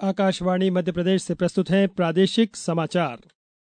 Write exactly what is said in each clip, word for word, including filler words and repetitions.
आकाशवाणी मध्य प्रदेश से प्रस्तुत हैं प्रादेशिक समाचार।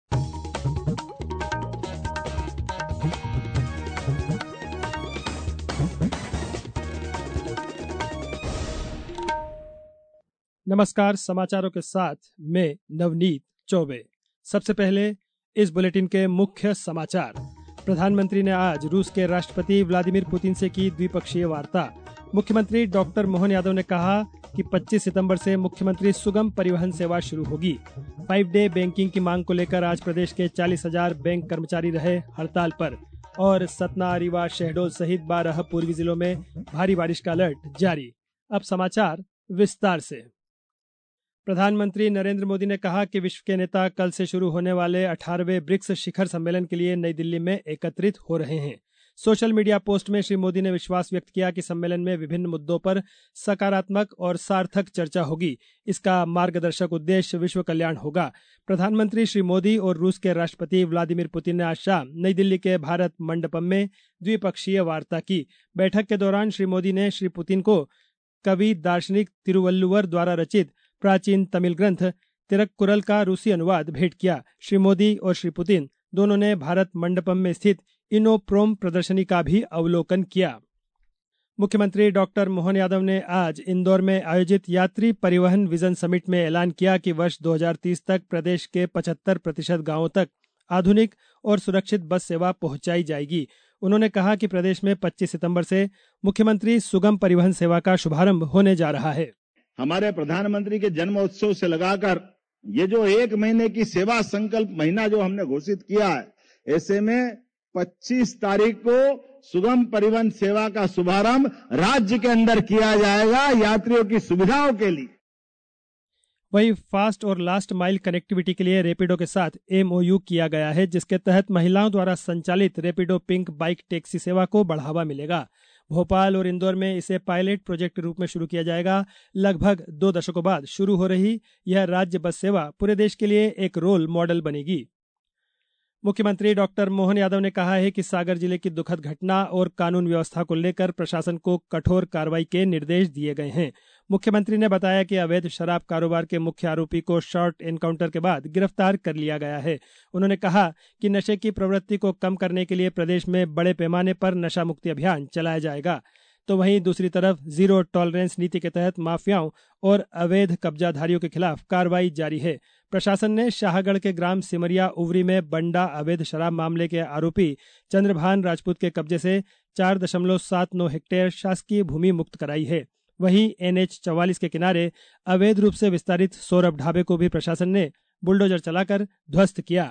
नमस्कार, समाचारों के साथ मैं नवनीत चौबे। सबसे पहले इस बुलेटिन के मुख्य समाचार। प्रधानमंत्री ने आज रूस के राष्ट्रपति व्लादिमीर पुतिन से की द्विपक्षीय वार्ता। मुख्यमंत्री डॉक्टर मोहन यादव ने कहा कि पच्चीस सितंबर से मुख्यमंत्री सुगम परिवहन सेवा शुरू होगी। फाइव डे बैंकिंग की मांग को लेकर आज प्रदेश के चालीस हजार बैंक कर्मचारी रहे हड़ताल पर। और सतना, रीवा, शहडोल सहित बारह पूर्वी जिलों में भारी बारिश का अलर्ट जारी। अब समाचार विस्तार से। प्रधानमंत्री नरेंद्र मोदी ने कहा कि विश्व के नेता कल से शुरू होने वाले अठारहवें ब्रिक्स शिखर सम्मेलन के लिए नई दिल्ली में एकत्रित हो रहे हैं। सोशल मीडिया पोस्ट में श्री मोदी ने विश्वास व्यक्त किया कि सम्मेलन में विभिन्न मुद्दों पर सकारात्मक और सार्थक चर्चा होगी। इसका मार्गदर्शक उद्देश्य विश्व कल्याण होगा। प्रधानमंत्री श्री मोदी और रूस के राष्ट्रपति व्लादिमीर पुतिन ने आज शाम नई दिल्ली के भारत मंडपम में द्विपक्षीय वार्ता की। बैठक के दौरान श्री मोदी ने श्री पुतिन को कवि दार्शनिक तिरुवल्लुवर द्वारा रचित प्राचीन तमिल ग्रंथ तिरक्कुरल का रूसी अनुवाद भेंट किया। श्री मोदी और श्री पुतिन दोनों ने भारत मंडपम में स्थित इनोप्रोम प्रदर्शनी का भी अवलोकन किया। मुख्यमंत्री डॉक्टर मोहन यादव ने आज इंदौर में आयोजित यात्री परिवहन विजन समिट में ऐलान किया कि वर्ष दो हज़ार तीस तक प्रदेश के पचहत्तर प्रतिशत गांवों तक आधुनिक और सुरक्षित बस सेवा पहुंचाई जाएगी। उन्होंने कहा कि प्रदेश में पच्चीस सितंबर से मुख्यमंत्री सुगम परिवहन सेवा का शुभारंभ होने जा रहा है। हमारे प्रधानमंत्री के जन्मोत्सव से लगाकर ये जो एक महीने की सेवा संकल्प महीना जो हमने घोषित किया है, ऐसे में पच्चीस तारीख को सुगम परिवहन सेवा का शुभारंभ राज्य के अंदर किया जाएगा यात्रियों की सुविधाओं के लिए। वहीं फास्ट और लास्ट माइल कनेक्टिविटी के लिए रैपिडो के साथ एमओयू किया गया है, जिसके तहत महिलाओं द्वारा संचालित रैपिडो पिंक बाइक टैक्सी सेवा को बढ़ावा मिलेगा। भोपाल और इंदौर में इसे पायलट प्रोजेक्ट के रूप में शुरू किया जाएगा। लगभग दो दशकों बाद शुरू हो रही यह राज्य बस सेवा पूरे देश के लिए एक रोल मॉडल बनेगी। मुख्यमंत्री डॉक्टर मोहन यादव ने कहा है कि सागर जिले की दुखद घटना और कानून व्यवस्था को लेकर प्रशासन को कठोर कार्रवाई के निर्देश दिए गए हैं। मुख्यमंत्री ने बताया कि अवैध शराब कारोबार के मुख्य आरोपी को शॉर्ट एनकाउंटर के बाद गिरफ्तार कर लिया गया है। उन्होंने कहा कि नशे की प्रवृत्ति को कम करने के लिए प्रदेश में बड़े पैमाने पर नशा मुक्ति अभियान चलाया जाएगा। तो वहीं दूसरी तरफ जीरो टॉलरेंस नीति के तहत माफियाओं और अवैध कब्जाधारियों के खिलाफ कार्रवाई जारी है। प्रशासन ने शाहगढ़ के ग्राम सिमरिया उवरी में बंडा अवैध शराब मामले के आरोपी चंद्रभान राजपूत के कब्जे से चार दशमलव सात नौ हेक्टेयर शासकीय भूमि मुक्त कराई है। वहीं एनएच चौवालीस के किनारे अवैध रूप से विस्तारित सौरभ ढाबे को भी प्रशासन ने बुलडोजर चलाकर ध्वस्त किया।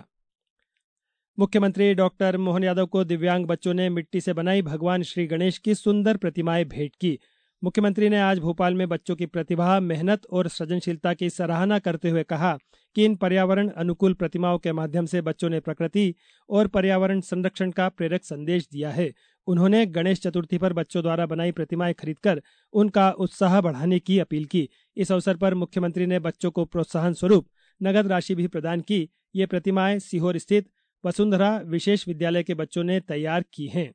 मुख्यमंत्री डॉक्टर मोहन यादव को दिव्यांग बच्चों ने मिट्टी से बनाई भगवान श्री गणेश की सुंदर प्रतिमाएं भेंट की। मुख्यमंत्री ने आज भोपाल में बच्चों की प्रतिभा, मेहनत और सृजनशीलता की सराहना करते हुए कहा कि इन पर्यावरण अनुकूल प्रतिमाओं के माध्यम से बच्चों ने प्रकृति और पर्यावरण संरक्षण का प्रेरक संदेश दिया है। उन्होंने गणेश चतुर्थी पर बच्चों द्वारा बनाई प्रतिमाएं खरीदकर उनका उत्साह बढ़ाने की अपील की। इस अवसर पर मुख्यमंत्री ने बच्चों को प्रोत्साहन स्वरूप नगद राशि भी प्रदान की। ये प्रतिमाएं सीहोर स्थित वसुंधरा विशेष विद्यालय के बच्चों ने तैयार की हैं।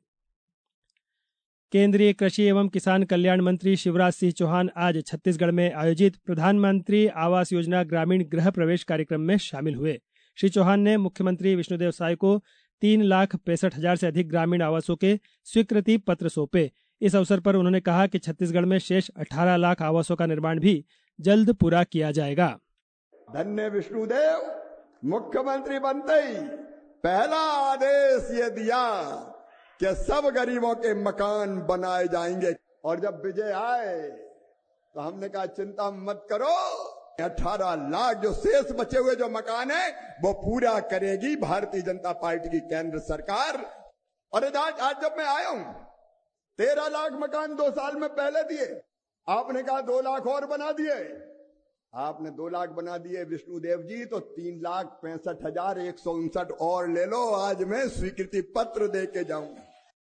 केंद्रीय कृषि एवं किसान कल्याण मंत्री शिवराज सिंह चौहान आज छत्तीसगढ़ में आयोजित प्रधानमंत्री आवास योजना ग्रामीण गृह प्रवेश कार्यक्रम में शामिल हुए। श्री चौहान ने मुख्यमंत्री विष्णुदेव साय को तीन लाख पैंसठ हजार से अधिक ग्रामीण आवासों के स्वीकृति पत्र सौंपे। इस अवसर पर उन्होंने कहा कि छत्तीसगढ़ में शेष अठारह लाख आवासों का निर्माण भी जल्द पूरा किया जाएगा। धन्य विष्णुदेव, मुख्यमंत्री बनते ही पहला आदेश ये दिया कि सब गरीबों के मकान बनाए जाएंगे। और जब विजय आए तो हमने कहा चिंता मत करो, अठारह लाख जो शेष बचे हुए जो मकान है वो पूरा करेगी भारतीय जनता पार्टी की केंद्र सरकार। और आज आज जब मैं आया हूं, तेरह लाख मकान दो साल में पहले दिए, आपने कहा दो लाख और बना दिए। आपने दो लाख बना दिए विष्णुदेव जी, तो तीन लाख पैंसठ हजार एक सौ उनसठ और ले लो। आज मैं स्वीकृति पत्र दे के जाऊंगा।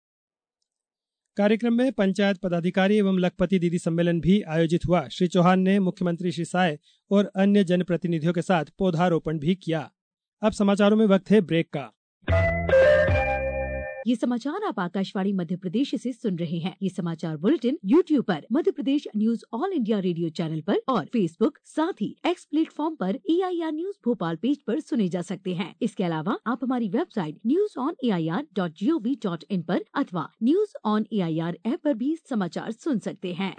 कार्यक्रम में पंचायत पदाधिकारी एवं लखपति दीदी सम्मेलन भी आयोजित हुआ। श्री चौहान ने मुख्यमंत्री श्री साय और अन्य जनप्रतिनिधियों के साथ पौधारोपण भी किया। अब समाचारों में वक्त है ब्रेक का। ये समाचार आप आकाशवाणी मध्य प्रदेश से सुन रहे हैं। ये समाचार बुलेटिन यूट्यूब पर Madhya Pradesh news All India Radio channel पर और फेसबुक साथ ही एक्स प्लेटफॉर्म पर A I R news Bhopal page पर सुने जा सकते हैं। इसके अलावा आप हमारी website news on A I R dot G O V dot in पर अथवा news on A I R app पर भी समाचार सुन सकते हैं।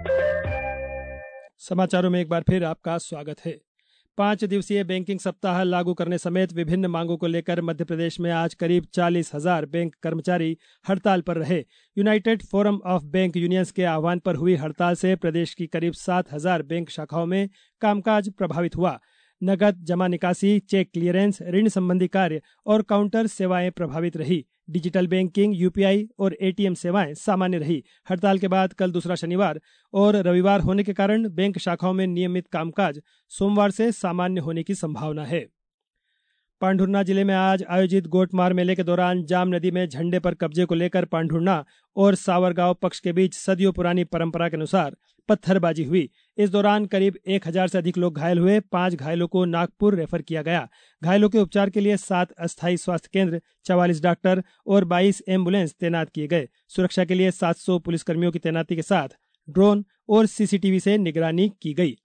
समाचारों में एक बार फिर आपका स्वागत है। पांच दिवसीय बैंकिंग सप्ताह लागू करने समेत विभिन्न मांगों को लेकर मध्य प्रदेश में आज करीब चालीस हजार बैंक कर्मचारी हड़ताल पर रहे। United Forum of Bank Unions के आह्वान पर हुई हड़ताल से प्रदेश की करीब सात हजार बैंक शाखाओं में कामकाज प्रभावित हुआ। नगद जमा निकासी, चेक क्लियरेंस, ऋण संबंधी कार्य और काउंटर सेवाएं प्रभावित रही। Digital banking, U P I और ए टी एम सेवाएं सामान्य रही। हड़ताल के बाद कल दूसरा शनिवार और रविवार होने के कारण बैंक शाखाओं में नियमित कामकाज सोमवार से सामान्य होने की संभावना है। पांढुर्ना जिले में आज आयोजित गोटमार मेले के दौरान जाम नदी में झंडे पर कब्जे को लेकर पांढुर्ना और सावरगांव पक्ष के बीच सदियों पुरानी परंपरा के अनुसार पत्थरबाजी हुई। इस दौरान करीब एक हजार से अधिक लोग घायल हुए। पांच घायलों को नागपुर रेफर किया गया। घायलों के उपचार के लिए सात अस्थायी स्वास्थ्य केंद्र, चवालीस डॉक्टर और बाईस एम्बुलेंस तैनात किए गए। सुरक्षा के लिए सात सौ पुलिसकर्मियों की तैनाती के साथ ड्रोन और सी सी टी वी से निगरानी की गई।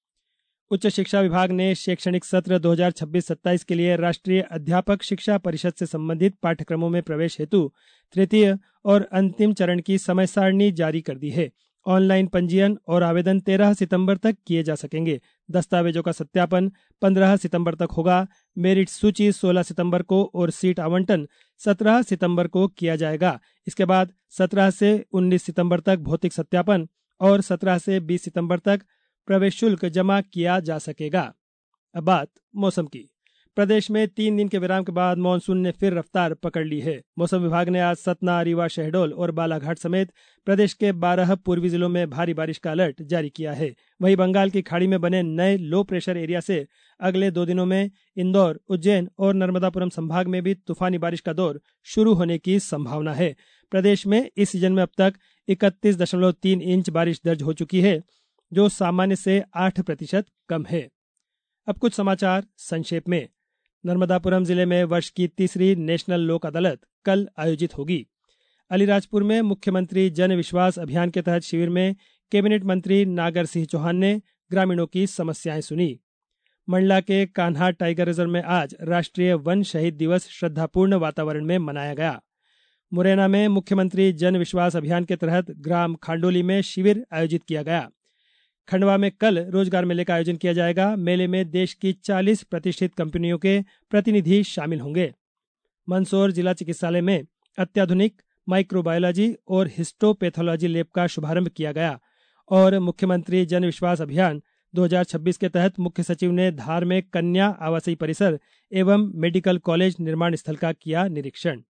उच्च शिक्षा विभाग ने शैक्षणिक सत्र दो हजार छब्बीस सत्ताईस के लिए राष्ट्रीय अध्यापक शिक्षा परिषद से संबंधित पाठ्यक्रमों में प्रवेश हेतु तृतीय और अंतिम चरण की समय सारणी जारी कर दी है। ऑनलाइन पंजीयन और आवेदन तेरह सितंबर तक किए जा सकेंगे। दस्तावेजों का सत्यापन पंद्रह सितंबर तक होगा। मेरिट सूची सोलह सितंबर को और सीट आवंटन सत्रह सितंबर को किया जाएगा। इसके बाद सत्रह से उन्नीस सितंबर तक भौतिक सत्यापन और सत्रह से बीस सितंबर तक प्रवेश शुल्क जमा किया जा सकेगा। अब बात मौसम की। प्रदेश में तीन दिन के विराम के बाद मानसून ने फिर रफ्तार पकड़ ली है। मौसम विभाग ने आज सतना, रीवा, शहडोल और बालाघाट समेत प्रदेश के बारह पूर्वी जिलों में भारी बारिश का अलर्ट जारी किया है। वहीं बंगाल की खाड़ी में बने नए लो प्रेशर एरिया से अगले दो दिनों में इंदौर, उज्जैन और नर्मदापुरम संभाग में भी तूफानी बारिश का दौर शुरू होने की संभावना है। प्रदेश में इस सीजन में अब तक इकतीस दशमलव तीन इंच बारिश दर्ज हो चुकी है, जो सामान्य से आठ प्रतिशत कम है। अब कुछ समाचार संक्षेप में। नर्मदापुरम जिले में वर्ष की तीसरी नेशनल लोक अदालत कल आयोजित होगी। अलीराजपुर में मुख्यमंत्री जन विश्वास अभियान के तहत शिविर में कैबिनेट मंत्री नागर सिंह चौहान ने ग्रामीणों की समस्याएं सुनी। मंडला के कान्हा टाइगर रिजर्व में आज राष्ट्रीय वन शहीद दिवस श्रद्धापूर्ण वातावरण में मनाया गया। मुरैना में मुख्यमंत्री जन विश्वास अभियान के तहत ग्राम खांडोली में शिविर आयोजित किया गया। खंडवा में कल रोजगार मेले का आयोजन किया जाएगा। मेले में देश की चालीस प्रतिष्ठित कंपनियों के प्रतिनिधि शामिल होंगे। मंदसौर जिला चिकित्सालय में अत्याधुनिक माइक्रोबायोलॉजी और हिस्टोपैथोलॉजी लैब का शुभारंभ किया गया। और मुख्यमंत्री जन विश्वास अभियान दो हजार छब्बीस के तहत मुख्य सचिव ने धार में कन्या आवासीय परिसर एवं मेडिकल कॉलेज निर्माण स्थल का किया निरीक्षण।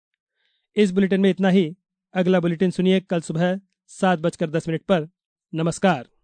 इस बुलेटिन में इतना ही। अगला बुलेटिन सुनिए कल सुबह सात बजकर दस मिनट पर। नमस्कार।